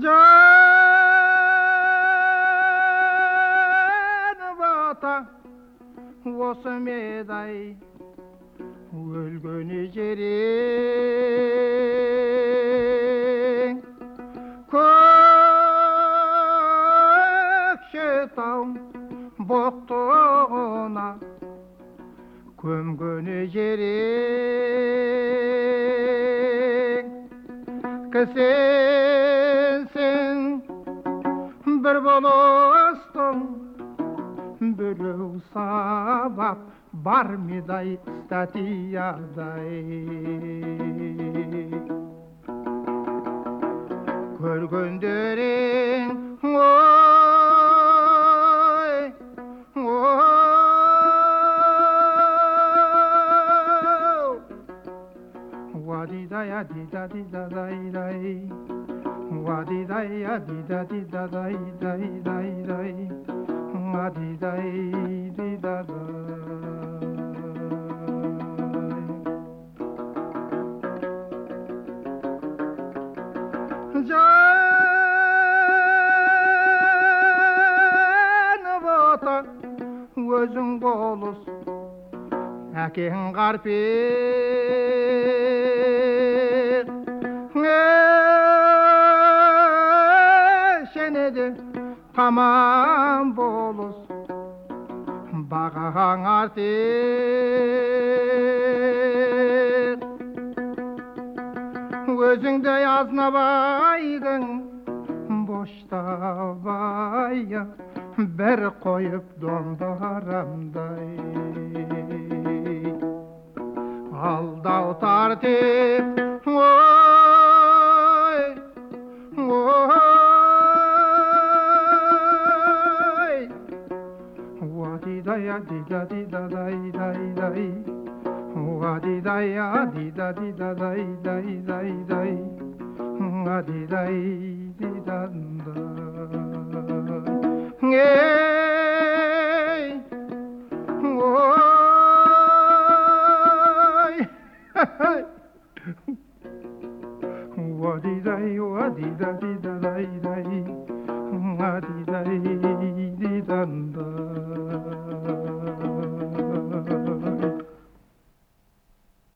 жанып ата осы медай өлгөне жерең көкшетау боқтығына көмгөне жерең сен бір болыстың біреу сабап бар мидай статиядай көргендерің ой вадидай адида дида дай дай вадидай адида дида дай дай дай дай адидай дида жанып ата өзің болыс әкең қарпек сені де тамам болыс бағаң артек өзіңдей азнабайдың боштабайы бір қойып домдарамдай алдау тартып ой ой вадидай адида дида дай дай дай вадидай адида дида дай дай дай дай адидай дида ей ой вадидай адида дида